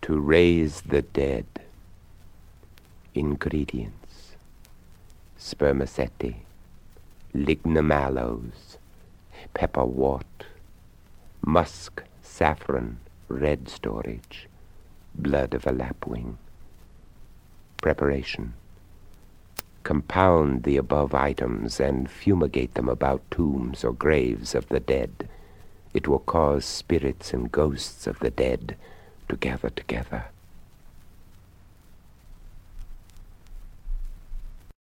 To raise the dead. Ingredients: spermaceti, lignum aloes, pepperwort, musk, saffron, red storage, blood of a lapwing. Preparation: compound the above items and fumigate them about tombs or graves of the dead. It will cause spirits and ghosts of the dead to gather together.